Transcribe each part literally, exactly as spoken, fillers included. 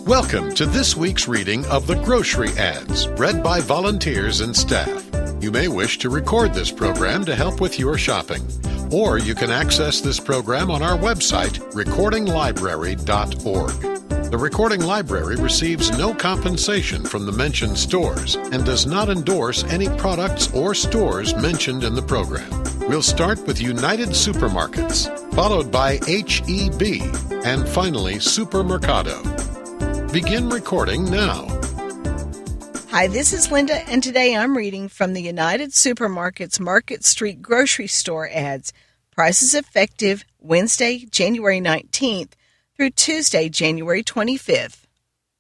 Welcome to this week's reading of the Grocery Ads, read by volunteers and staff. You may wish to record this program to help with your shopping, or you can access this program on our website, recording library dot org. The Recording Library receives no compensation from the mentioned stores and does not endorse any products or stores mentioned in the program. We'll start with United Supermarkets, followed by H E B, and finally Supermercado. Begin recording now. Hi, this is Linda, and today I'm reading from the United Supermarkets Market Street Grocery Store ads. Prices effective Wednesday, January nineteenth through Tuesday, January twenty-fifth.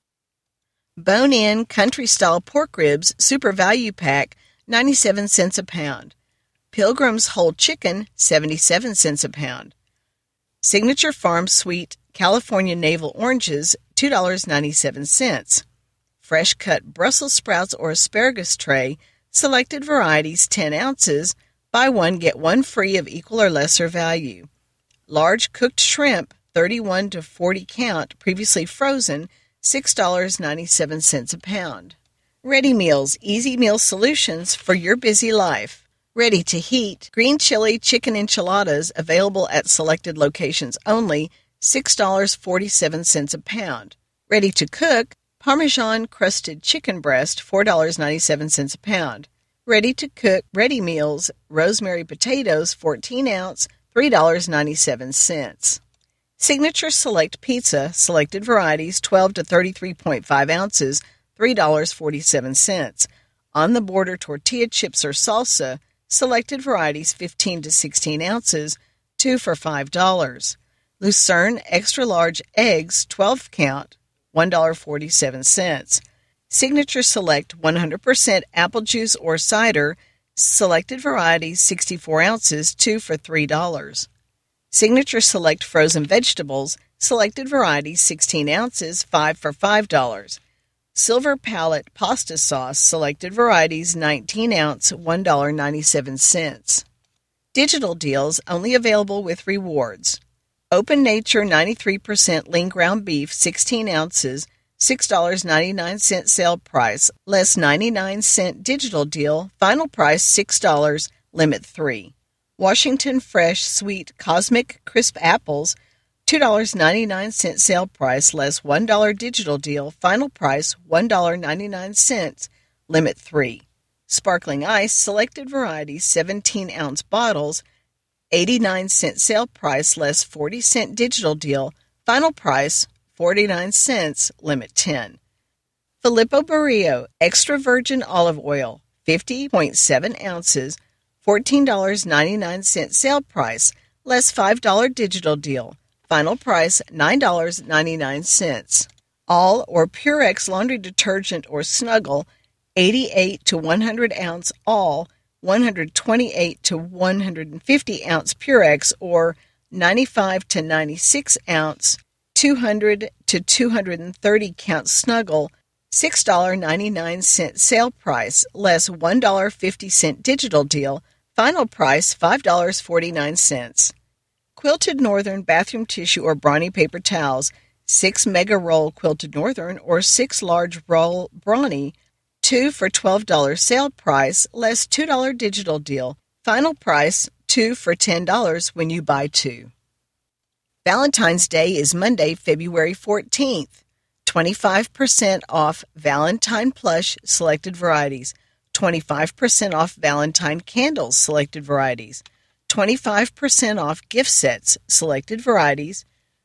Bone-in country-style pork ribs super value pack, ninety-seven cents a pound. Pilgrim's whole chicken, seventy-seven cents a pound. Signature Farm Sweet California navel oranges, two dollars and ninety-seven cents. Fresh cut Brussels sprouts or asparagus tray, selected varieties, ten ounces. Buy one, get one free of equal or lesser value. Large cooked shrimp, thirty-one to forty count, previously frozen, six dollars and ninety-seven cents a pound. Ready Meals, easy meal solutions for your busy life. Ready to heat, green chili chicken enchiladas available at selected locations only, six dollars and forty-seven cents a pound. Ready to cook, Parmesan crusted chicken breast, four dollars and ninety-seven cents a pound. Ready to cook Ready Meals, rosemary potatoes, fourteen ounce, three dollars and ninety-seven cents. Signature Select Pizza, selected varieties, twelve to thirty-three point five ounces, three dollars and forty-seven cents. On the Border tortilla chips or salsa, selected varieties, fifteen to sixteen ounces, two for five dollars. Lucerne extra large eggs, twelve count, one dollar and forty-seven cents. Signature Select one hundred percent apple juice or cider, selected varieties, sixty-four ounces, two for three dollars. Signature Select frozen vegetables, selected varieties, sixteen ounces, five for five dollars. Silver Palette pasta sauce, selected varieties, nineteen ounce, one dollar and ninety-seven cents. Digital deals only available with rewards. Open Nature ninety-three percent lean ground beef, sixteen ounces, six dollars and ninety-nine cents sale price, less ninety-nine cent digital deal, final price six dollars, limit three. Washington Fresh Sweet Cosmic Crisp Apples, two dollars and ninety-nine cents sale price, less one dollar digital deal, final price one dollar and ninety-nine cents, limit three. Sparkling Ice, selected varieties, seventeen ounce bottles, eighty-nine cent sale price, less forty cent digital deal, final price forty-nine cents, limit ten. Filippo Barrio extra virgin olive oil, fifty point seven ounces, fourteen dollars and ninety-nine cents sale price, less five dollar digital deal, final price nine dollars and ninety-nine cents. All or Purex laundry detergent or Snuggle, eighty-eight to one hundred ounce all, one hundred twenty-eight to one hundred fifty ounce Purex, or ninety-five to ninety-six ounce, two hundred to two hundred thirty count Snuggle, six dollars and ninety-nine cents sale price, less one dollar and fifty cents digital deal, final price five dollars and forty-nine cents. Quilted Northern bathroom tissue or brawny paper towels, six mega roll Quilted Northern or six large roll brawny, two for twelve dollars sale price, less two dollar digital deal. Final price, two for ten dollars when you buy two. Valentine's Day is Monday, February fourteenth. twenty-five percent off Valentine Plush selected varieties. twenty-five percent off Valentine Candles selected varieties. twenty-five percent off gift sets selected varieties.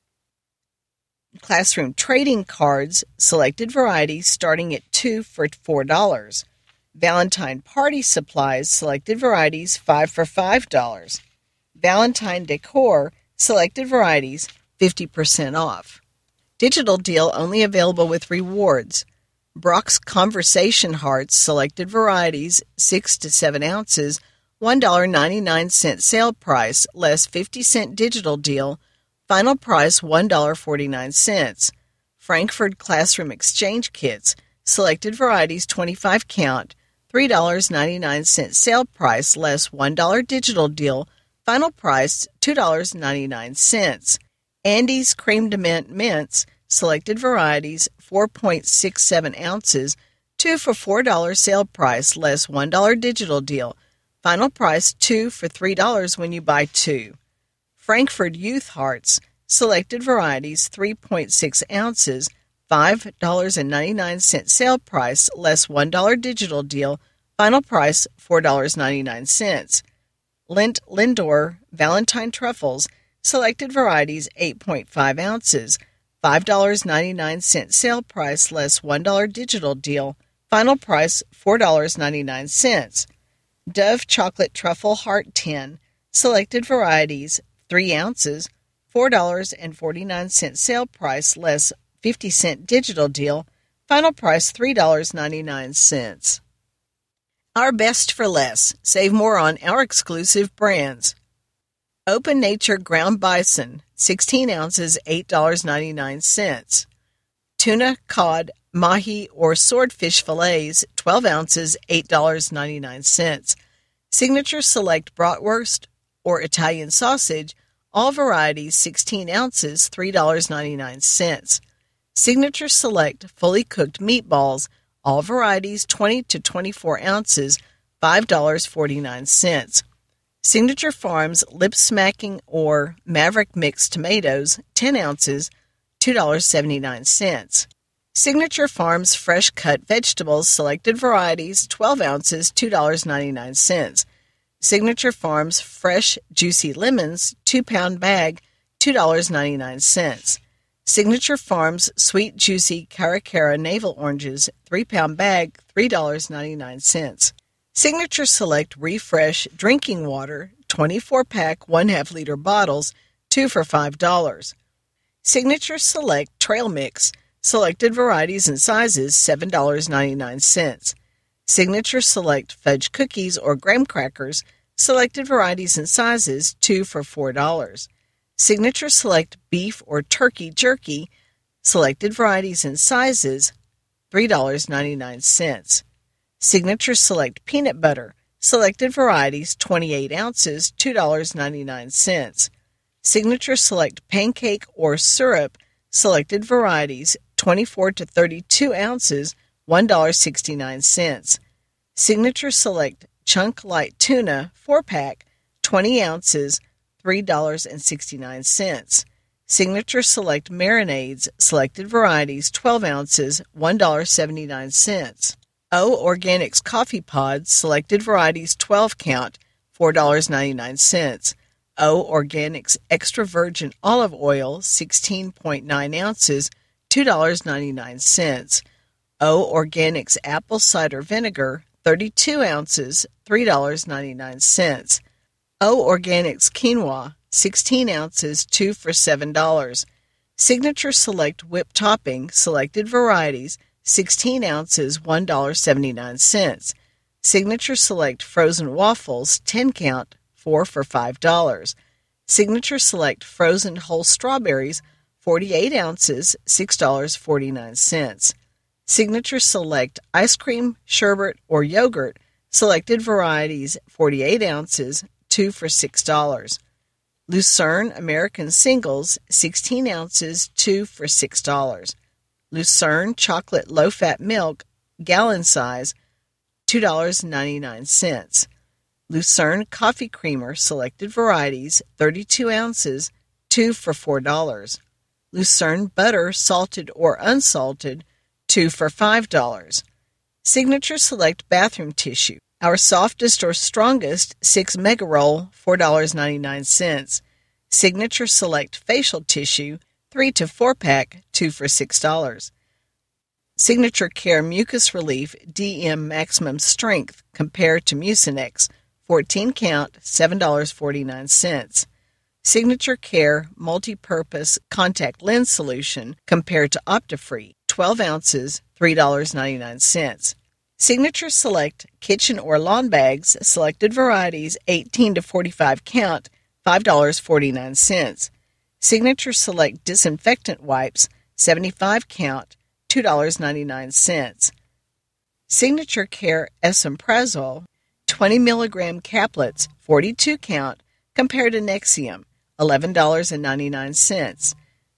Classroom trading cards, selected varieties, starting at two for four dollars. Valentine party supplies, selected varieties, five for five dollars. Valentine decor, selected varieties, fifty percent off. Digital deal only available with rewards. Brock's Conversation Hearts, selected varieties, six to seven ounces, one dollar and ninety-nine cents sale price, less fifty cent digital deal, final price one dollar and forty-nine cents. Frankfurt Classroom Exchange Kits, selected varieties, twenty-five count, three dollars and ninety-nine cents sale price, less one dollar digital deal, final price two dollars and ninety-nine cents. Andy's Cream de Mint Mints, selected varieties, four point six seven ounces, two for four dollars sale price, less one dollar digital deal. Final price two for three dollars when you buy two. Frankfurt Youth Hearts, selected varieties, three point six ounces, five dollars and ninety-nine cents sale price, less one dollar digital deal. Final price four dollars and ninety-nine cents. Lindt Lindor Valentine Truffles, selected varieties, eight point five ounces, five dollars and ninety-nine cents sale price, less one dollar digital deal. Final price four dollars and ninety-nine cents. Dove Chocolate Truffle Heart tin, selected varieties, three ounces, four dollars and forty-nine cents sale price, less fifty cent digital deal. Final price three dollars and ninety-nine cents. Our best for less. Save more on our exclusive brands. Open Nature Ground Bison, sixteen ounces, eight dollars and ninety-nine cents. Tuna, cod, mahi, or swordfish fillets, twelve ounces, eight dollars and ninety-nine cents. Signature Select Bratwurst or Italian sausage, all varieties, sixteen ounces, three dollars and ninety-nine cents. Signature Select Fully Cooked Meatballs, all varieties, twenty to twenty-four ounces, five dollars and forty-nine cents. Signature Farms Lip Smacking or Maverick Mixed Tomatoes, ten ounces, two dollars and seventy-nine cents. Signature Farms Fresh Cut Vegetables, selected varieties, twelve ounces, two dollars and ninety-nine cents. Signature Farms Fresh Juicy Lemons, two pound bag, two dollars and ninety-nine cents. Signature Farms Sweet Juicy Caracara Navel Oranges, three pound bag, three dollars and ninety-nine cents. Signature Select Refresh Drinking Water, twenty-four pack, one half liter bottles, two for five dollars. Signature Select Trail Mix, selected varieties and sizes, seven dollars and ninety-nine cents. Signature Select Fudge Cookies or Graham Crackers, selected varieties and sizes, two for four dollars. Signature Select Beef or Turkey Jerky, selected varieties and sizes, three dollars and ninety-nine cents. Signature Select Peanut Butter, selected varieties, twenty-eight ounces, two dollars and ninety-nine cents. Signature Select Pancake or Syrup, selected varieties, twenty-four to thirty-two ounces, one dollar and sixty-nine cents. Signature Select Chunk Light Tuna, four pack, twenty ounces, three dollars and sixty-nine cents. Signature Select Marinades, selected varieties, twelve ounces, one dollar and seventy-nine cents. O Organics Coffee Pods, selected varieties, twelve count, four dollars and ninety-nine cents. O Organics Extra Virgin Olive Oil, sixteen point nine ounces, two dollars and ninety-nine cents. O Organics Apple Cider Vinegar, thirty-two ounces, three dollars and ninety-nine cents. O Organics Quinoa, sixteen ounces, two for seven dollars. Signature Select Whipped Topping, selected varieties, sixteen ounces, one dollar and seventy-nine cents. Signature Select Frozen Waffles, ten count, four for five dollars. Signature Select Frozen Whole Strawberries, forty-eight ounces, six dollars and forty-nine cents. Signature Select Ice Cream, Sherbet, or Yogurt, selected varieties, forty-eight ounces, two for six dollars. Lucerne American Singles, sixteen ounces, two for six dollars. Lucerne Chocolate Low-Fat Milk, gallon size, two dollars and ninety-nine cents. Lucerne Coffee Creamer, selected varieties, thirty-two ounces, two for four dollars. Lucerne Butter, salted or unsalted, two for five dollars. Signature Select Bathroom Tissue, our softest or strongest, six mega roll, four dollars and ninety-nine cents. Signature Select Facial Tissue, three to four pack, two for six dollars. Signature Care Mucus Relief D M Maximum Strength compared to Mucinex, fourteen count, seven dollars and forty-nine cents. Signature Care Multi-Purpose Contact Lens Solution compared to Optifree, twelve ounces, three dollars and ninety-nine cents. Signature Select Kitchen or Lawn Bags, selected varieties, eighteen to forty-five count, five dollars and forty-nine cents. Signature Select Disinfectant Wipes, seventy-five count, two dollars and ninety-nine cents. Signature Care Esomeprazole, twenty milligram caplets, forty-two count, compared to Nexium, eleven dollars and ninety-nine cents.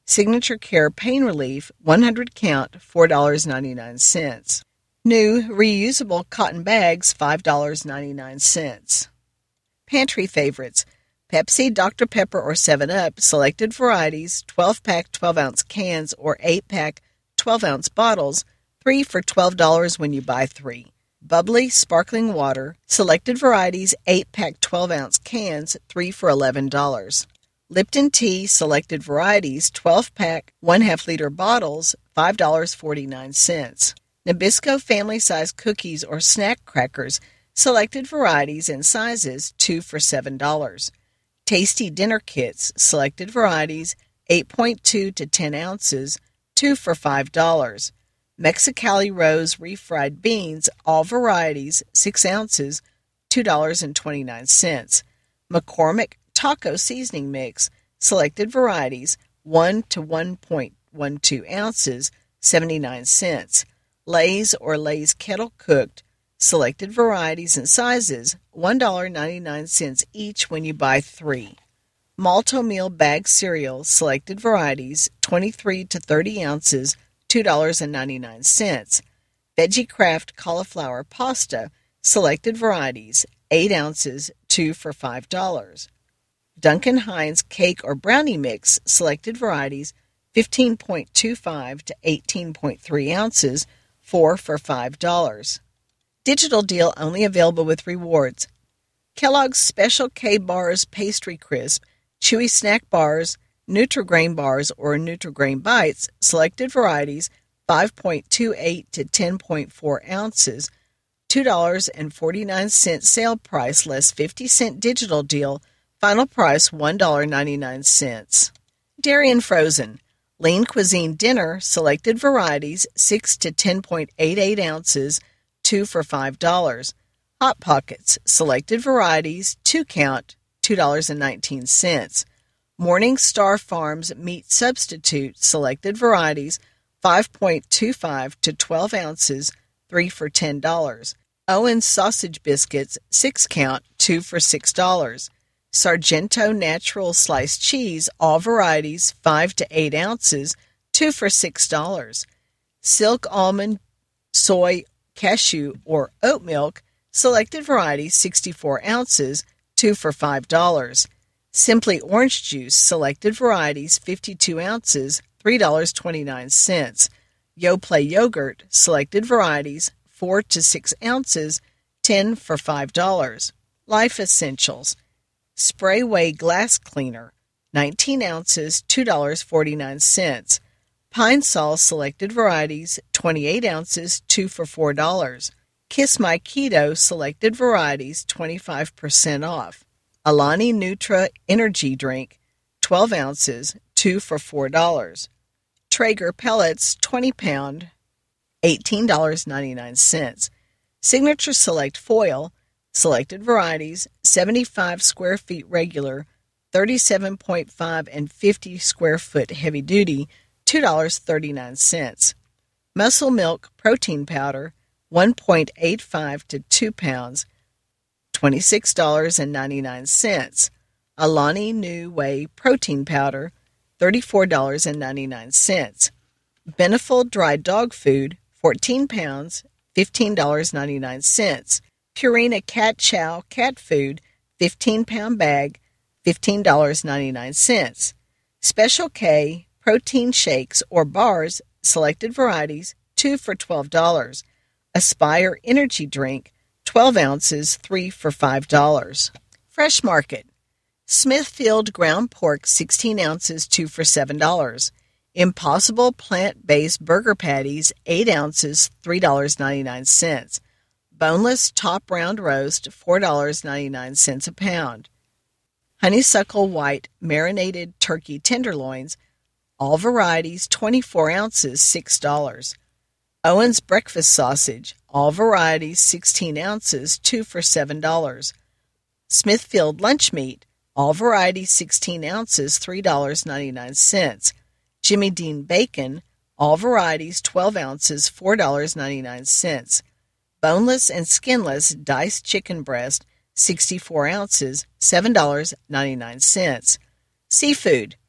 Signature Care Pain Relief, one hundred count, four dollars and ninety-nine cents. New reusable cotton bags, five dollars and ninety-nine cents. Pantry favorites: Pepsi, Doctor Pepper, or seven up, selected varieties, twelve-pack twelve-ounce cans or eight-pack twelve-ounce bottles, three for twelve dollars when you buy three. Bubbly sparkling water, selected varieties, eight-pack twelve-ounce cans, three for eleven dollars. Lipton tea, selected varieties, twelve-pack, one-half liter bottles, five dollars and forty-nine cents. Nabisco family-size cookies or snack crackers, selected varieties and sizes, two for seven dollars. Tasty dinner kits, selected varieties, eight point two to ten ounces, two for five dollars. Mexicali Rose refried beans, all varieties, six ounces, two dollars and twenty-nine cents. McCormick taco seasoning mix, selected varieties, one to one point one two ounces, seventy-nine cents. Lay's or Lay's kettle cooked, selected varieties and sizes, one dollar and ninety-nine cents each when you buy three. Malto Meal bag cereal, selected varieties, twenty-three to thirty ounces, two dollars and ninety-nine cents. Veggie Craft cauliflower pasta, selected varieties, eight ounces, two for five dollars. Duncan Hines cake or brownie mix, selected varieties, fifteen point two five to eighteen point three ounces, four for five dollars. Digital deal only available with rewards. Kellogg's Special K Bars Pastry Crisp, Chewy Snack Bars, Nutri-Grain Bars or Nutri-Grain Bites, selected varieties, five point two eight to ten point four ounces, two dollars and forty-nine cents sale price less fifty cent digital deal, final price one dollar and ninety-nine cents. Dairy and frozen. Lean Cuisine Dinner, selected varieties, six to ten point eight eight ounces, two for five dollars. Hot Pockets, selected varieties, two count, two dollars and nineteen cents. Morning Star Farms Meat Substitute, selected varieties, five point two five to twelve ounces, three for ten dollars. Owens Sausage Biscuits, six count, two for six dollars. Sargento Natural Sliced Cheese, all varieties, five to eight ounces, two for six dollars. Silk Almond, Soy, Cashew, or Oat Milk, selected varieties, sixty-four ounces, two for five dollars. Simply Orange Juice, selected varieties, fifty-two ounces, three dollars and twenty-nine cents. Yoplait Yogurt, selected varieties, four to six ounces, ten for five dollars. Life Essentials. Sprayway Glass Cleaner, nineteen ounces, two dollars and forty-nine cents. Pine Sol selected varieties, twenty-eight ounces, two for four dollars. Kiss My Keto selected varieties, twenty-five percent off. Alani Nutra Energy Drink, twelve ounces, two for four dollars. Traeger Pellets, twenty pound, eighteen dollars and ninety-nine cents. Signature Select Foil, selected varieties, seventy-five square feet regular, thirty-seven point five and fifty square foot heavy duty, two dollars and thirty-nine cents. Muscle Milk Protein Powder, one point eight five to two pounds, twenty-six dollars and ninety-nine cents. Alani Nu Whey Protein Powder, thirty-four dollars and ninety-nine cents. Beneful Dry Dog Food, fourteen pounds, fifteen dollars and ninety-nine cents. Purina Cat Chow Cat Food, fifteen pound bag, fifteen dollars and ninety-nine cents. Special K Protein Shakes or Bars, selected varieties, two for twelve dollars. Aspire Energy Drink, twelve ounces, three for five dollars. Fresh Market. Smithfield Ground Pork, sixteen ounces, two for seven dollars. Impossible Plant-Based Burger Patties, eight ounces, three dollars and ninety-nine cents. Boneless Top Round Roast, four dollars and ninety-nine cents a pound. Honeysuckle White Marinated Turkey Tenderloins, all varieties, twenty-four ounces, six dollars. Owens Breakfast Sausage, all varieties, sixteen ounces, two for seven dollars. Smithfield Lunch Meat, all varieties, sixteen ounces, three dollars and ninety-nine cents. Jimmy Dean Bacon, all varieties, twelve ounces, four dollars and ninety-nine cents. Boneless and skinless diced chicken breast, sixty-four ounces, seven dollars and ninety-nine cents. Seafood.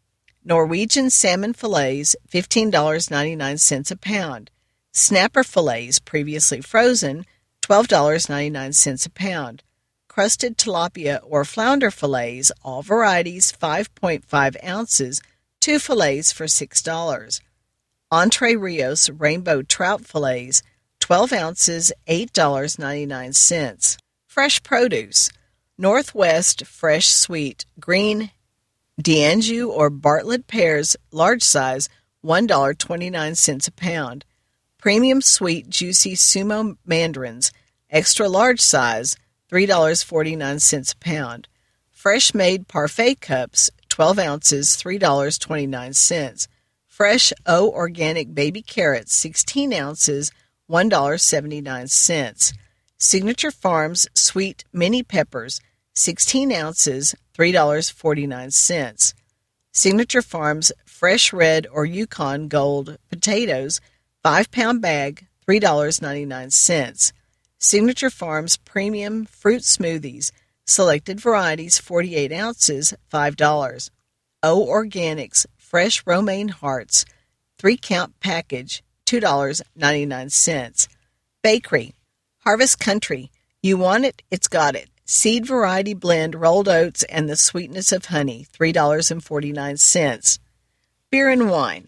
Norwegian salmon fillets, fifteen dollars and ninety-nine cents a pound. Snapper fillets, previously frozen, twelve dollars and ninety-nine cents a pound. Crusted tilapia or flounder fillets, all varieties, five point five ounces, two fillets for six dollars. Entre Rios rainbow trout fillets, twelve ounces, eight dollars and ninety-nine cents. Fresh produce. Northwest fresh sweet green D'Anjou or Bartlett pears, large size, one dollar and twenty-nine cents a pound. Premium sweet juicy sumo mandarins, extra large size, three dollars and forty-nine cents a pound. Fresh made parfait cups, twelve ounces, three dollars and twenty-nine cents. Fresh O organic baby carrots, sixteen ounces, one dollar and seventy-nine cents. Signature Farms sweet mini peppers, sixteen ounces, three dollars and forty-nine cents. Signature Farms fresh red or Yukon Gold potatoes, five pound bag, three dollars and ninety-nine cents. Signature Farms premium fruit smoothies, selected varieties, forty-eight ounces, five dollars. O Organics fresh romaine hearts, three count package, two dollars and ninety-nine cents. Bakery. Harvest Country. You want it, it's got it. Seed variety blend, rolled oats, and the sweetness of honey, three dollars and forty-nine cents. Beer and wine.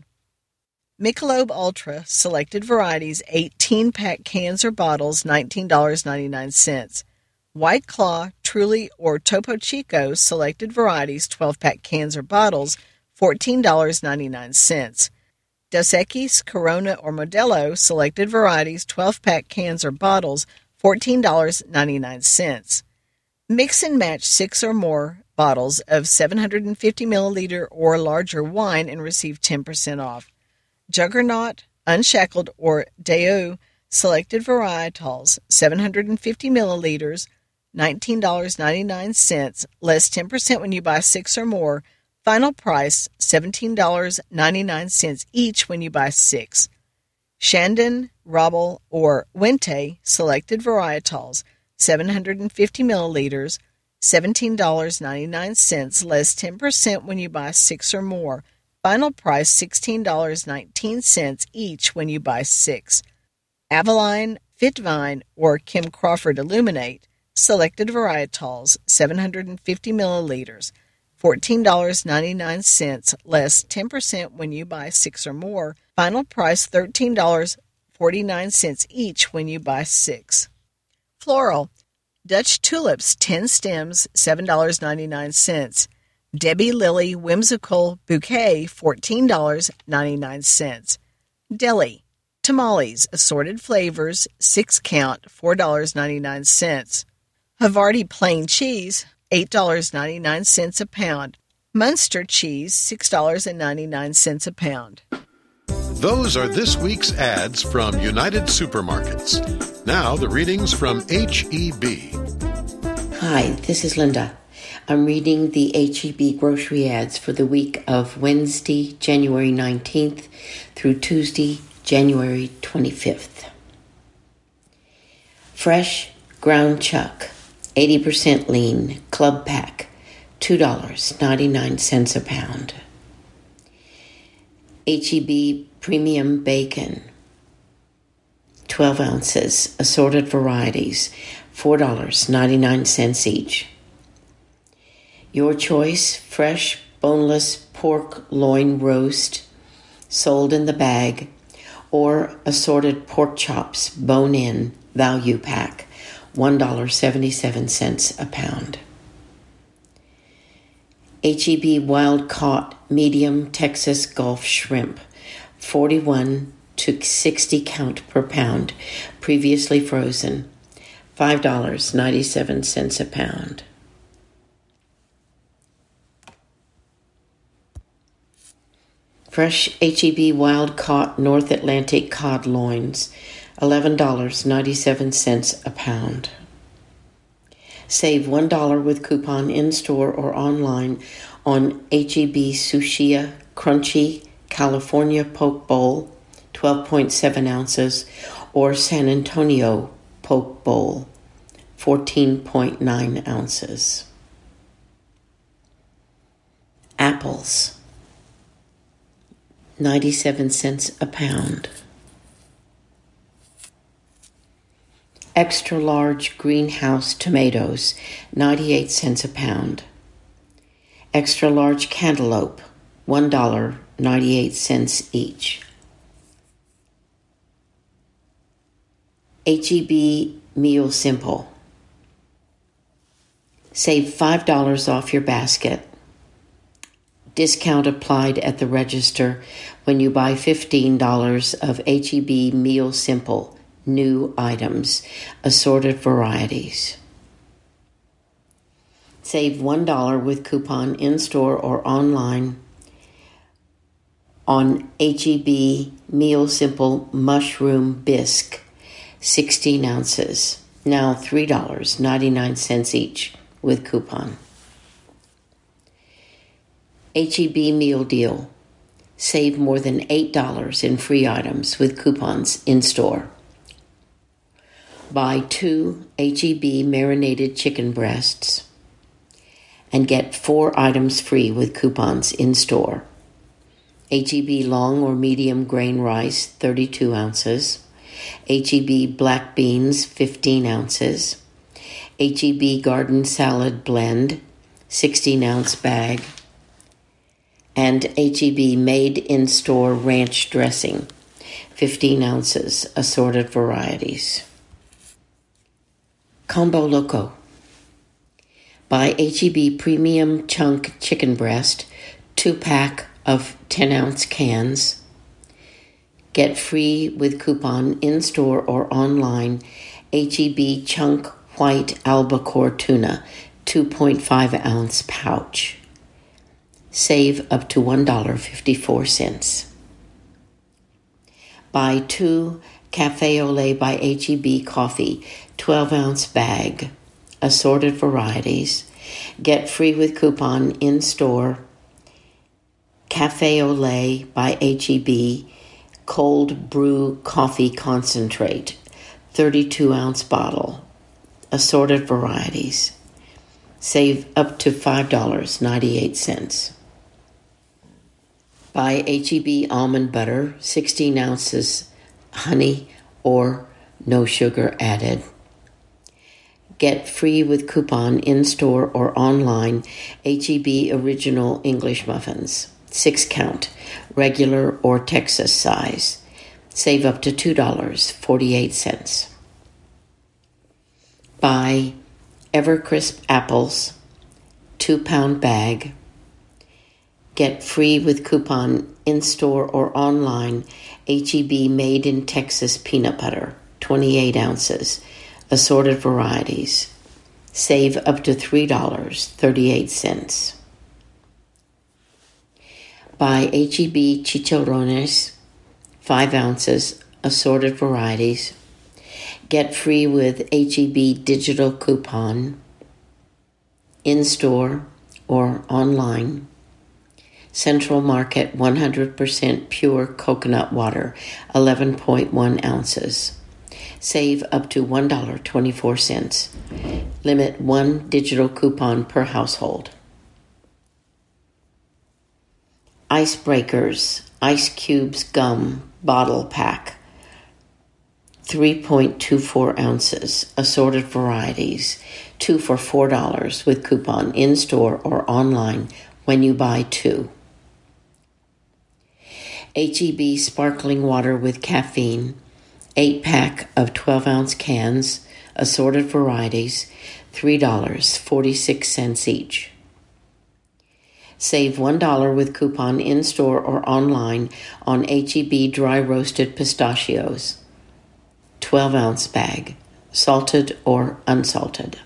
Michelob Ultra, selected varieties, eighteen pack cans or bottles, nineteen dollars and ninety-nine cents. White Claw, Truly, or Topo Chico, selected varieties, twelve pack cans or bottles, fourteen dollars and ninety-nine cents. Dos Equis, Corona, or Modelo, selected varieties, twelve pack cans or bottles, fourteen dollars and ninety-nine cents. Mix and match six or more bottles of seven hundred fifty milliliter or larger wine and receive ten percent off. Juggernaut, Unshackled, or Daewoo, selected varietals, seven hundred fifty milliliters, nineteen dollars and ninety-nine cents, less ten percent when you buy six or more. Final price, seventeen dollars and ninety-nine cents each when you buy six. Shandon, Robble, or Wente, selected varietals, seven hundred fifty milliliters, seventeen dollars and ninety-nine cents, less ten percent when you buy six or more. Final price, sixteen dollars and nineteen cents each when you buy six. Avaline, Fitvine, or Kim Crawford Illuminate, selected varietals, seven hundred fifty milliliters, fourteen dollars and ninety-nine cents, less ten percent when you buy six or more. Final price, thirteen dollars and forty-nine cents each when you buy six. Floral. Dutch tulips, ten stems, seven dollars and ninety-nine cents. Debbie Lily Whimsical Bouquet, fourteen dollars and ninety-nine cents. Deli. Tamales, assorted flavors, six count, four dollars and ninety-nine cents. Havarti plain cheese, eight dollars and ninety-nine cents a pound. Munster cheese, six dollars and ninety-nine cents a pound. Those are this week's ads from United Supermarkets. Now the readings from H E B. Hi, this is Linda. I'm reading the H E B grocery ads for the week of Wednesday, January nineteenth through Tuesday, January twenty-fifth. Fresh ground chuck, eighty percent lean, club pack, two dollars and ninety-nine cents a pound. H E B premium bacon, twelve ounces, assorted varieties, four dollars and ninety-nine cents each. Your choice, fresh, boneless pork loin roast, sold in the bag, or assorted pork chops, bone-in, value pack, one dollar and seventy-seven cents a pound. H E B wild-caught medium Texas Gulf shrimp, forty-one to sixty count per pound, previously frozen, five dollars and ninety-seven cents a pound. Fresh H E B wild-caught North Atlantic cod loins, eleven dollars and ninety-seven cents a pound. Save one dollar with coupon in-store or online on H E B Sushia Crunchy California Poke Bowl, twelve point seven ounces, or San Antonio Poke Bowl, fourteen point nine ounces. Apples. ninety-seven cents a pound. Extra large greenhouse tomatoes, ninety-eight cents a pound. Extra large cantaloupe, one dollar and ninety-eight cents each. H E B Meal Simple. Save five dollars off your basket. Discount applied at the register when you buy fifteen dollars of H E B Meal Simple, new items, assorted varieties. Save one dollar with coupon in-store or online on H E B Meal Simple Mushroom Bisque, sixteen ounces, now three dollars and ninety-nine cents each with coupon. H E B Meal Deal. Save more than eight dollars in free items with coupons in-store. Buy two H E B marinated chicken breasts and get four items free with coupons in-store. H E B long or medium grain rice, thirty-two ounces. H E B black beans, fifteen ounces. H E B garden salad blend, sixteen ounce bag. And H E B made in-store ranch dressing, fifteen ounces, assorted varieties. Combo Loco. Buy H E B premium chunk chicken breast, two pack of ten ounce cans. Get free with coupon in-store or online H E B chunk white albacore tuna, two point five ounce pouch. Save up to one dollar and fifty-four cents. Buy two Cafe Olé by H E B coffee, twelve ounce bag, assorted varieties. Get free with coupon in-store Cafe Olé by H E B cold brew coffee concentrate, thirty-two ounce bottle, assorted varieties. Save up to five dollars and ninety-eight cents. Buy H E B almond butter, sixteen ounces, honey or no sugar added. Get free with coupon in-store or online H E B original English muffins, six count, regular or Texas size. Save up to two dollars and forty-eight cents. Buy Evercrisp apples, two pound bag. Get free with coupon in-store or online H E B made in Texas peanut butter, twenty-eight ounces, assorted varieties. Save up to three dollars and thirty-eight cents. Buy H E B chicharrones, five ounces, assorted varieties. Get free with H E B digital coupon in-store or online. Central Market one hundred percent pure coconut water, eleven point one ounces. Save up to one dollar and twenty-four cents. Limit one digital coupon per household. Icebreakers, Ice Cubes Gum Bottle Pack, three point two four ounces, assorted varieties, two for four dollars with coupon in-store or online when you buy two. H E B sparkling water with caffeine, eight pack of twelve ounce cans, assorted varieties, three dollars and forty-six cents each. Save one dollar with coupon in-store or online on H E B dry roasted pistachios, twelve ounce bag, salted or unsalted.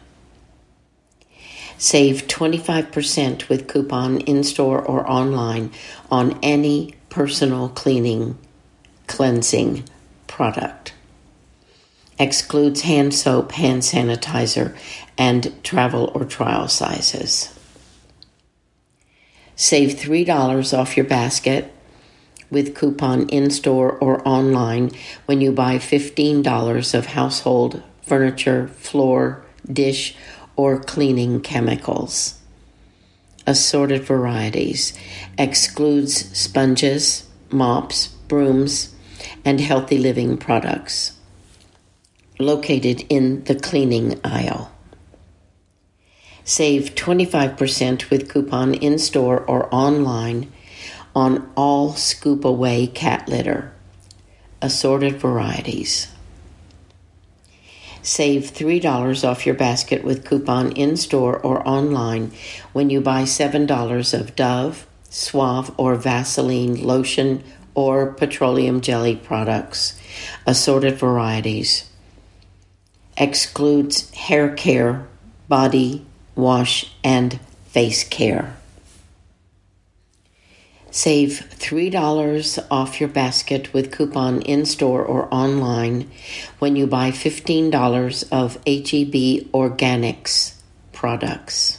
Save twenty-five percent with coupon in-store or online on any personal cleaning, cleansing product. Excludes hand soap, hand sanitizer, and travel or trial sizes. Save three dollars off your basket with coupon in-store or online when you buy fifteen dollars of household, furniture, floor, dish, or cleaning chemicals. Assorted varieties. Excludes sponges, mops, brooms, and healthy living products. Located in the cleaning aisle. Save twenty-five percent with coupon in-store or online on all Scoop Away cat litter, assorted varieties. Save three dollars off your basket with coupon in-store or online when you buy seven dollars of Dove, Suave, or Vaseline lotion or petroleum jelly products, assorted varieties. Excludes hair care, body wash, and face care. Save three dollars off your basket with coupon in-store or online when you buy fifteen dollars of H E B Organics products.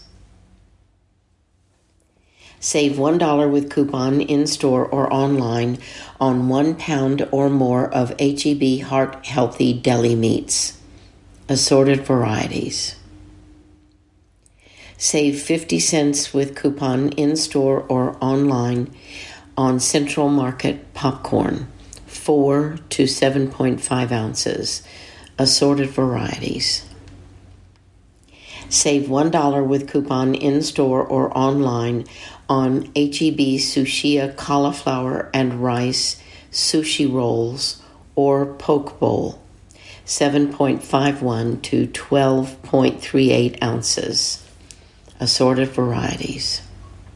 Save one dollar with coupon in-store or online on one pound or more of H E B Heart Healthy deli meats, assorted varieties. Save fifty cents with coupon in-store or online on Central Market popcorn, four to seven point five ounces, assorted varieties. Save one dollar with coupon in-store or online on H E B Sushia cauliflower and rice sushi rolls or poke bowl, seven point five one to twelve point three eight ounces. Assorted varieties.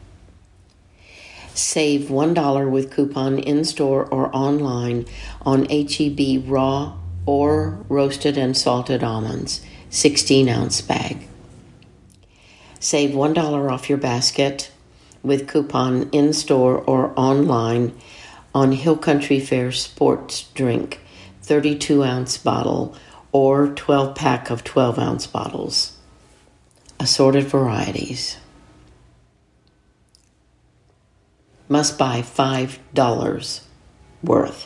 Save one dollar with coupon in-store or online on H E B raw or roasted and salted almonds, sixteen ounce bag. Save one dollar off your basket with coupon in-store or online on Hill Country Fair sports drink, thirty-two ounce bottle or twelve pack of twelve ounce bottles. Assorted varieties. Must buy five dollars worth.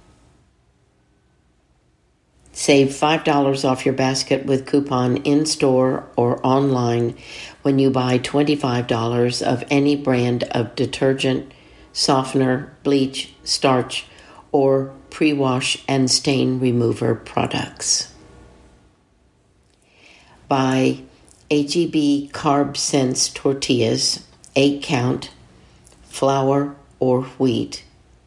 Save five dollars off your basket with coupon in-store or online when you buy twenty-five dollars of any brand of detergent, softener, bleach, starch, or pre-wash and stain remover products. Buy H E B Carb Sense tortillas, eight count, flour or wheat.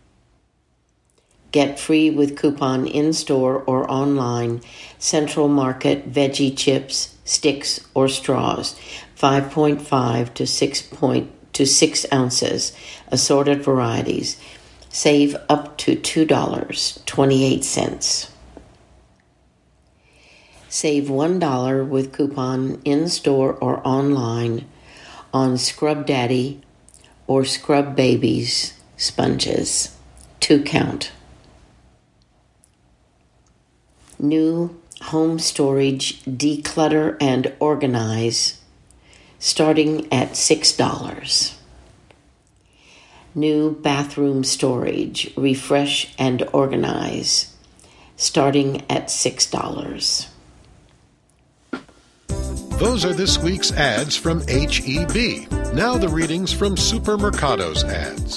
Get free with coupon in-store or online Central Market veggie chips, sticks, or straws, five point five to six point to six ounces, assorted varieties. Save up to two dollars and twenty-eight cents. Save one dollar with coupon in-store or online on Scrub Daddy or Scrub Babies sponges, two count. New home storage declutter and organize, starting at six dollars. New bathroom storage refresh and organize, starting at six dollars. Those are this week's ads from H E B. Now the readings from Supermercado's ads.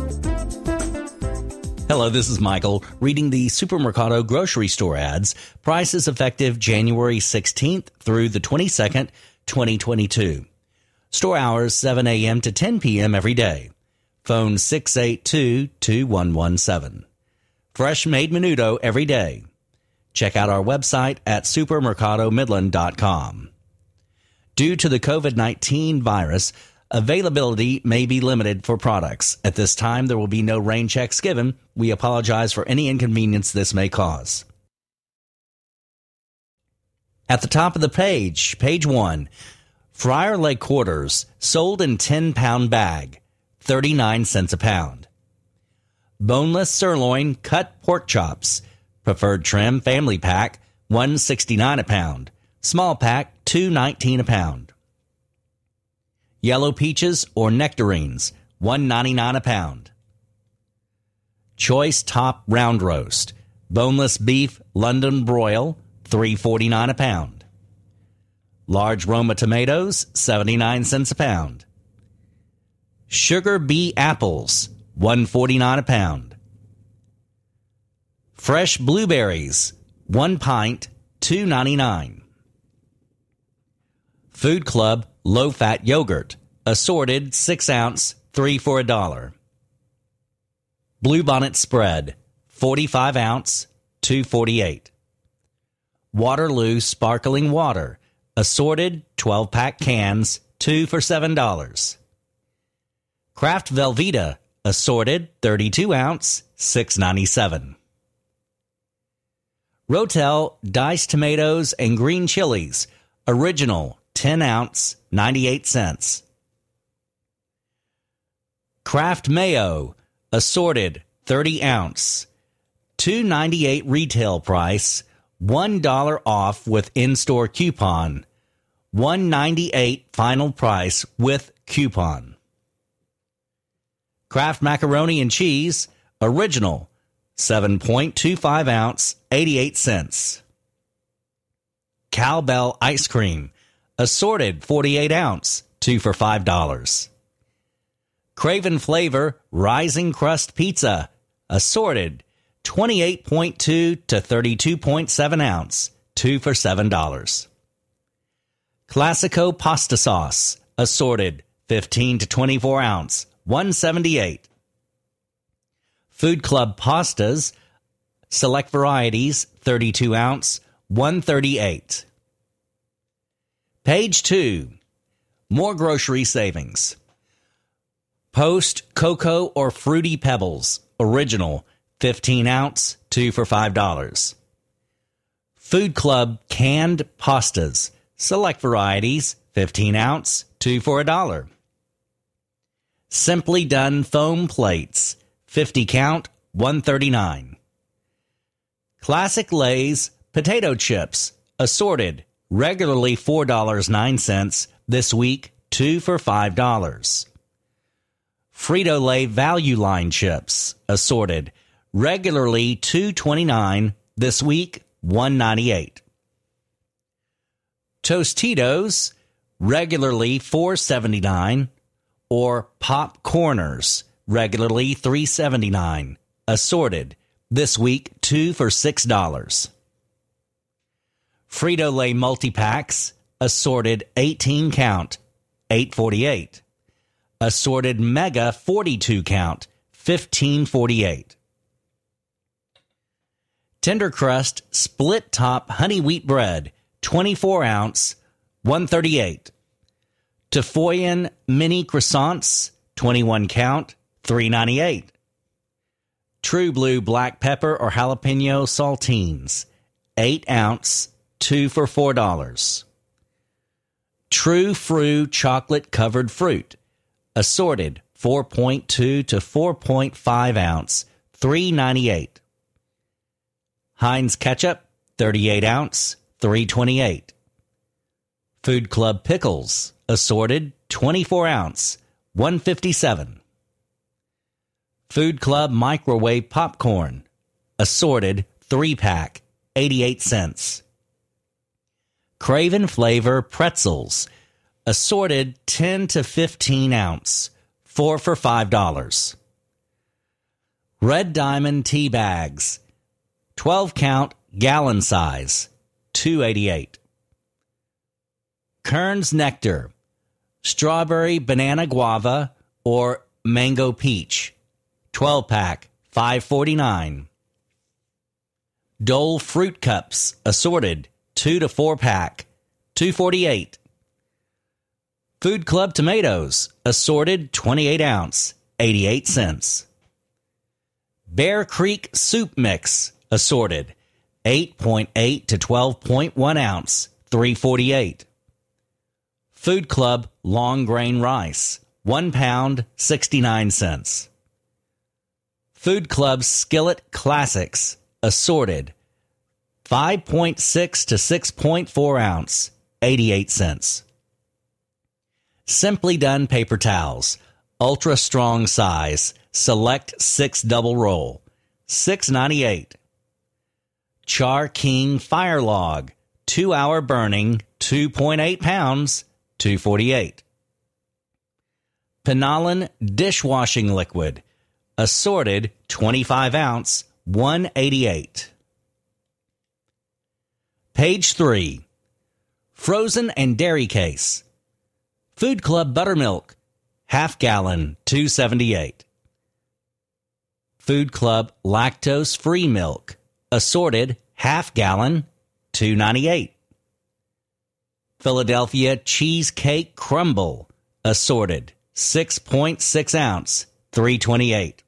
Hello, this is Michael reading the Supermercado grocery store ads. Prices effective January sixteenth through the twenty-second, twenty twenty-two. Store hours seven a.m. to ten p.m. every day. Phone six eight two, two one one seven. Fresh made menudo every day. Check out our website at supermercado midland dot com. Due to the covid nineteen virus, availability may be limited for products. At this time, there will be no rain checks given. We apologize for any inconvenience this may cause. At the top of the page, page one, Friar Lake quarters sold in ten pound bag, thirty-nine cents a pound. Boneless sirloin cut pork chops, preferred trim family pack, one sixty-nine a pound. Small pack, two nineteen a pound. Yellow peaches or nectarines, one ninety-nine a pound. Choice top round roast, boneless beef London broil, three forty-nine a pound. Large Roma tomatoes, seventy-nine cents a pound. Sugar bee apples, one forty-nine a pound. Fresh blueberries, one pint, two ninety-nine. Food Club low-fat yogurt, assorted six ounce, three for a dollar. Bluebonnet spread, forty-five ounce, two forty-eight. Waterloo sparkling water, assorted twelve pack cans, two for seven dollars. Kraft Velveeta, assorted thirty-two ounce, six ninety-seven. Rotel diced tomatoes and green chilies, original ten ounce, ninety-eight cents. Kraft mayo, assorted thirty ounce, two ninety-eight retail price, one dollar off with in-store coupon, one ninety-eight final price with coupon. Kraft macaroni and cheese, original, seven point two five ounce, eighty-eight cents. Cowbell ice cream, assorted forty-eight ounce, two for five dollars. Craven Flavor Rising Crust Pizza, assorted twenty-eight point two to thirty-two point seven ounce, two for seven dollars. Classico Pasta Sauce, assorted fifteen to twenty-four ounce, one seventy-eight. Food Club Pastas, select varieties, thirty-two ounce, one thirty-eight. Page two, more grocery savings. Post Cocoa or Fruity Pebbles, original, fifteen ounce, two for five dollars. Food Club canned pastas, select varieties, fifteen ounce, two for a dollar. Simply Done foam plates, fifty count, one thirty-nine. Classic Lay's potato chips, assorted, regularly four dollars and nine cents, this week, two for five dollars. Frito-Lay Value Line chips, assorted, regularly two twenty-nine, this week, one ninety-eight. Tostitos, regularly four seventy-nine, or Pop Corners, regularly three seventy-nine, assorted, this week, two for six dollars. Frito-Lay multi-packs, assorted eighteen count, eight forty-eight. Assorted Mega forty-two count, fifteen forty-eight. Tender Crust Split Top Honey Wheat Bread, twenty-four ounce, one thirty-eight. Tafoyan Mini Croissants, twenty-one count, three ninety-eight. True Blue Black Pepper or Jalapeno Saltines, eight ounce, two for four dollars. True Frou Chocolate Covered Fruit, assorted four point two to four point five ounce, three ninety-eight. Heinz Ketchup, thirty-eight ounce, three twenty-eight. Food Club Pickles, assorted twenty-four ounce, one fifty-seven. Food Club Microwave Popcorn, assorted three pack, eighty-eight cents. Craven Flavor Pretzels, assorted ten to fifteen ounce, four for five dollars. Red Diamond Tea Bags, twelve count, gallon size, two eighty-eight. Kern's Nectar, strawberry banana guava or mango peach, twelve pack, five forty-nine. Dole Fruit Cups, assorted, two to four pack, two forty-eight. Food Club Tomatoes, assorted twenty-eight ounce, eighty-eight cents. Bear Creek Soup Mix, assorted, eight point eight to twelve point one ounce, three forty-eight. Food Club Long Grain Rice, one pound, sixty-nine cents. Food Club Skillet Classics, assorted, five point six to six point four ounce, eighty-eight cents. Simply Done Paper Towels, ultra strong size, select six double roll, six ninety-eight. Char King Fire Log, two hour burning, two point eight pounds, two forty-eight. Penollan Dishwashing Liquid, assorted twenty-five ounce, one eighty-eight. Page three. Frozen and dairy case. Food Club buttermilk, half gallon, two seventy-eight. Food Club lactose-free milk, assorted, half gallon, two ninety-eight. Philadelphia cheesecake crumble, assorted, six point six ounce, three twenty-eight.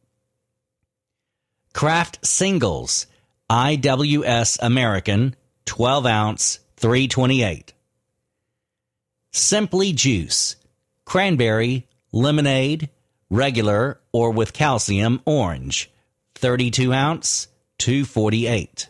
Kraft singles, I W S American, twelve ounce, three twenty-eight. Simply Juice, cranberry, lemonade, regular or with calcium orange, thirty-two ounce, two forty-eight.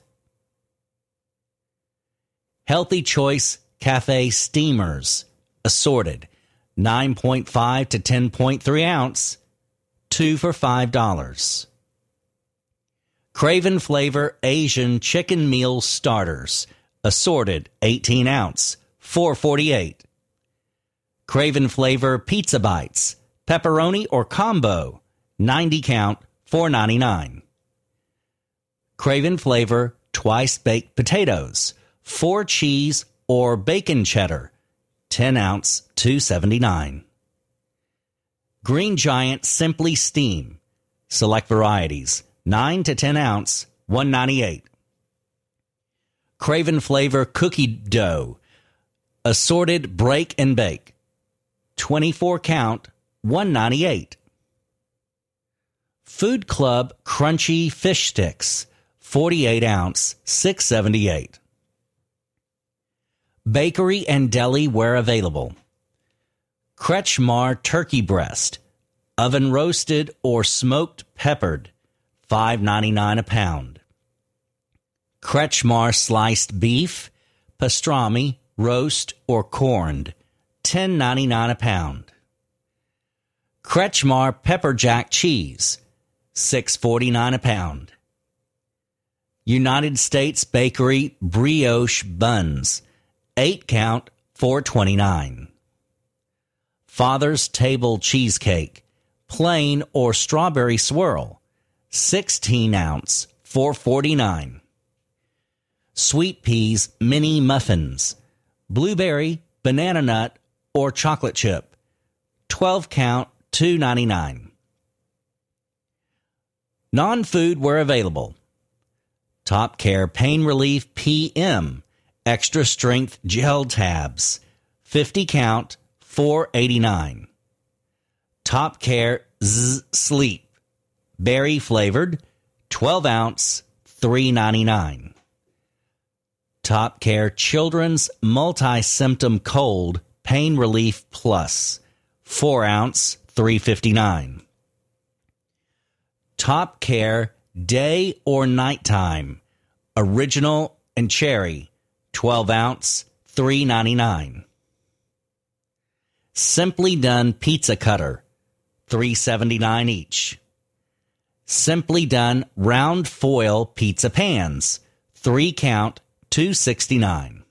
Healthy Choice Cafe Steamers, assorted, nine point five to ten point three ounce, two for five dollars. Craven Flavor Asian Chicken Meal Starters, assorted, eighteen ounce, four forty-eight. Craven Flavor Pizza Bites, pepperoni or combo, ninety count, four ninety-nine. Craven Flavor Twice Baked Potatoes, four cheese or bacon cheddar, ten ounce, two seventy-nine. Green Giant Simply Steam, select varieties, nine to ten ounce, one ninety-eight. Craven Flavor Cookie Dough, assorted break and bake, twenty-four count, one ninety-eight. Food Club Crunchy Fish Sticks, forty-eight ounce, six seventy-eight. Bakery and deli where available. Kretschmar Turkey Breast, oven roasted or smoked peppered, five ninety-nine a pound. Kretschmar Sliced Beef, pastrami, roast or corned, ten ninety-nine a pound. Kretschmar Pepper Jack Cheese, six forty-nine a pound. United States Bakery Brioche Buns, eight count, four twenty-nine. Father's Table Cheesecake, plain or strawberry swirl, sixteen ounce, four forty-nine. Sweet Peas Mini Muffins, blueberry, banana nut, or chocolate chip, twelve count, two ninety-nine. Non-food where available. Top Care Pain Relief P M, extra strength gel tabs, fifty count, four eighty-nine. Top Care Z Sleep, berry flavored, twelve ounce, three ninety-nine. Top Care Children's Multi-Symptom Cold Pain Relief Plus, four ounce, three fifty-nine. Top Care Day or Nighttime, Original and Cherry, twelve ounce, three ninety-nine. Simply Done Pizza Cutter, three seventy-nine each. Simply Done Round Foil Pizza Pans, three count, two sixty-nine.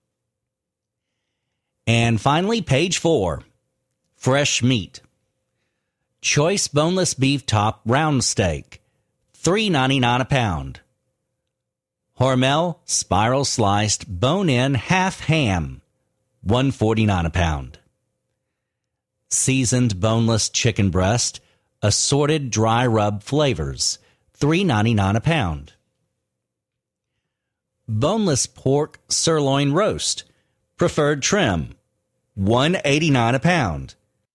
And finally, page four, Fresh Meat. Choice Boneless Beef Top Round Steak, three ninety-nine a pound. Hormel Spiral Sliced Bone-In Half Ham, one forty-nine a pound. Seasoned Boneless Chicken Breast, Assorted Dry Rub Flavors, three ninety-nine a pound. Boneless Pork Sirloin Roast, Preferred Trim, one eighty-nine a pound.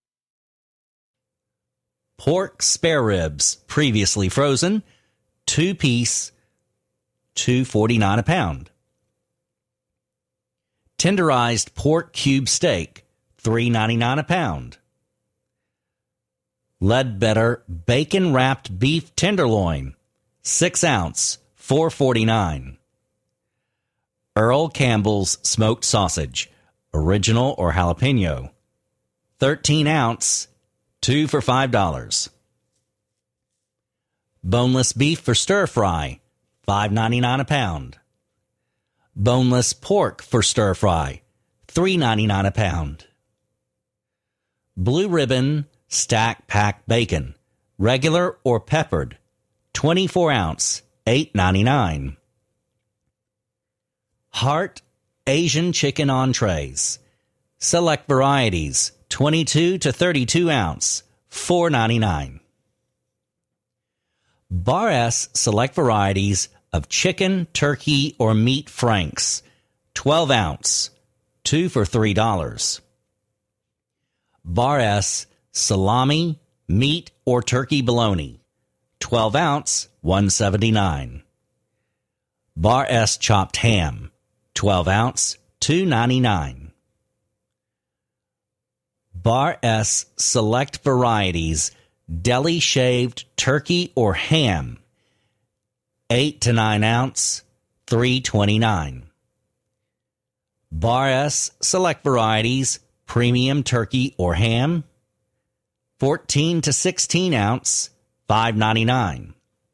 Pork Spare Ribs, previously frozen, two piece, two forty-nine a pound. Tenderized Pork Cube Steak, three ninety-nine a pound. Ledbetter Bacon Wrapped Beef Tenderloin, six ounce, four forty-nine. Earl Campbell's Smoked Sausage, original or jalapeno, thirteen ounce, two for five dollars. Boneless Beef for Stir Fry, five ninety-nine a pound. Boneless Pork for Stir Fry, three ninety-nine a pound. Blue Ribbon Stack Pack Bacon, regular or peppered, twenty-four ounce, eight ninety-nine. Heart Asian chicken entrees. Select varieties, twenty-two to thirty-two ounce, four ninety-nine. Bar S select varieties of chicken, turkey, or meat franks, twelve ounce, two for three dollars. Bar S salami, meat, or turkey bologna, twelve ounce, one seventy-nine. Bar S chopped ham, twelve ounce, two ninety-nine. Bar S select varieties, deli shaved turkey or ham, eight to nine ounce, three twenty-nine. Bar S select varieties, premium turkey or ham, fourteen to sixteen ounce, five ninety-nine.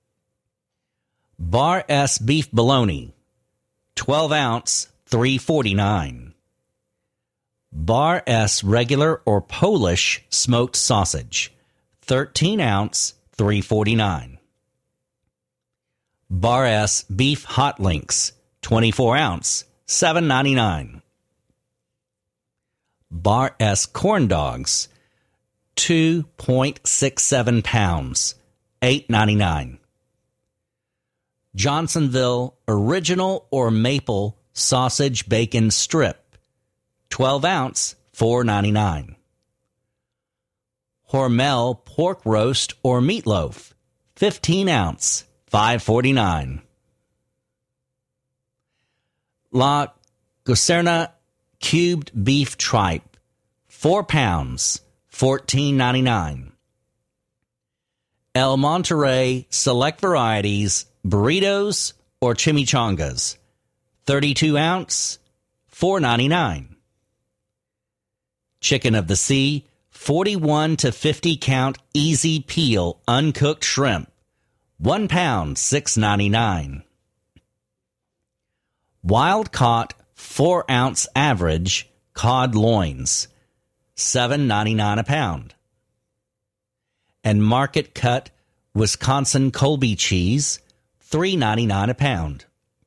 Bar S beef bologna, twelve ounce, three forty-nine. Bar S regular or Polish smoked sausage, thirteen ounce, three forty-nine. Bar S beef hot links, twenty-four ounce, seven ninety-nine. Bar S corn dogs, two point six seven pounds, eight ninety-nine. Johnsonville original or maple sausage bacon strip, twelve ounce, four ninety-nine. Hormel pork roast or meatloaf, fifteen ounce, five forty-nine. La Goserna cubed beef tripe, four pounds, fourteen ninety-nine. El Monterey select varieties, burritos or chimichangas, thirty-two ounce, four ninety-nine. Chicken of the Sea, forty-one to fifty count easy peel uncooked shrimp, one pound, six ninety-nine. Wild caught four ounce average cod loins, seven ninety-nine a pound. And market cut Wisconsin Colby cheese, three ninety-nine a pound.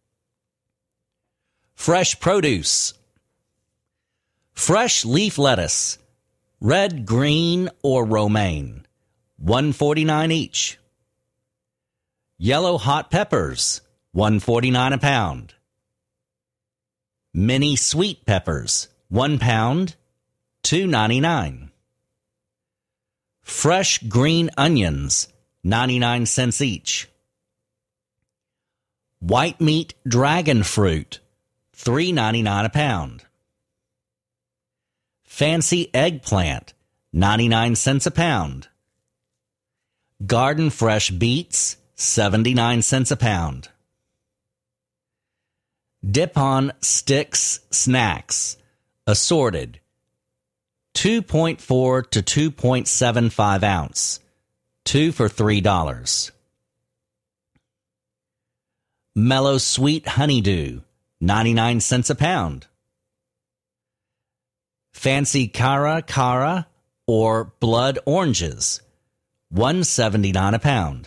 Fresh produce. Fresh leaf lettuce, red, green, or romaine, one forty-nine each. Yellow hot peppers, one forty-nine a pound. Mini sweet peppers, one pound, two ninety-nine. Fresh green onions, ninety-nine cents each. White meat dragon fruit, three ninety-nine a pound. Fancy eggplant, ninety-nine cents a pound. Garden fresh beets, seventy-nine cents a pound. Dip-on sticks snacks, assorted, two point four to two point seven five ounce, two for three dollars. Mellow sweet honeydew, ninety-nine cents a pound. Fancy Cara Cara or blood oranges, one seventy-nine a pound.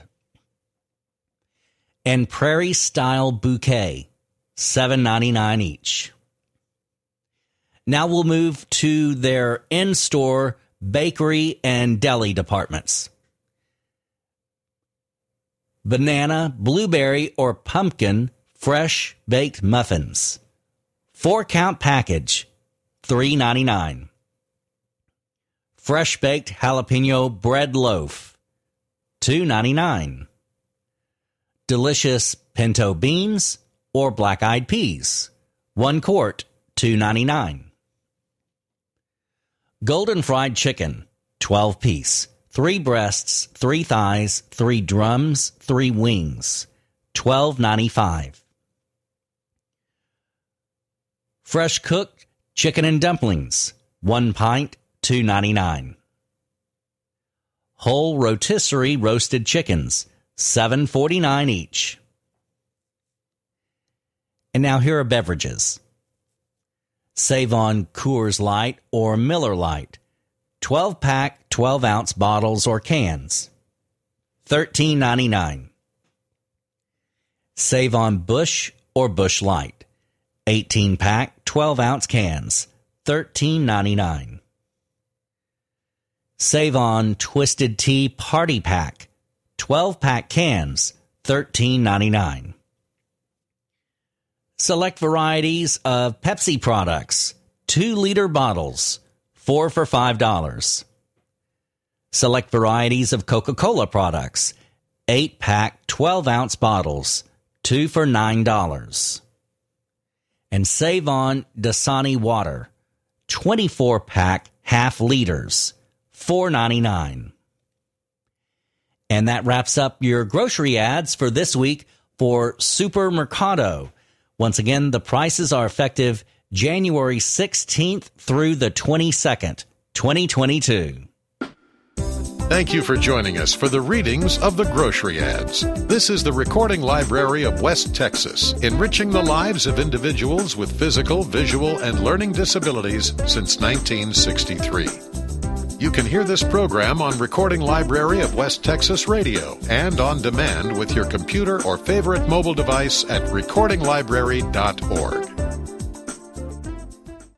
And Prairie Style Bouquet, seven ninety-nine each. Now we'll move to their in-store bakery and deli departments. Banana, blueberry, or pumpkin fresh baked muffins, four count package, three ninety-nine. Fresh baked jalapeno bread loaf, two ninety-nine. Delicious pinto beans or black-eyed peas, one quart, two ninety-nine. Golden fried chicken, twelve piece, three breasts, three thighs, three drums, three wings, twelve ninety-five. Fresh cooked chicken and dumplings, one pint, two ninety-nine. Whole rotisserie roasted chickens, seven forty-nine each. And now here are beverages. Save on Coors Light or Miller Lite, twelve pack, twelve ounce bottles or cans, thirteen ninety-nine. Save on Busch or Busch Light. eighteen pack, twelve ounce cans, thirteen ninety-nine. Save on Twisted Tea Party Pack, twelve pack cans, thirteen ninety-nine. Select varieties of Pepsi products, two liter bottles, four for five dollars. Select varieties of Coca-Cola products, eight pack, twelve ounce bottles, two for nine dollars. And save on Dasani water, twenty-four pack, half liters, four ninety-nine. And that wraps up your grocery ads for this week for Supermercado. Once again, the prices are effective January sixteenth through the twenty-second, twenty twenty-two. Thank you for joining us for the readings of the grocery ads. This is the Recording Library of West Texas, enriching the lives of individuals with physical, visual, and learning disabilities since nineteen sixty-three. You can hear this program on Recording Library of West Texas Radio and on demand with your computer or favorite mobile device at recording library dot org.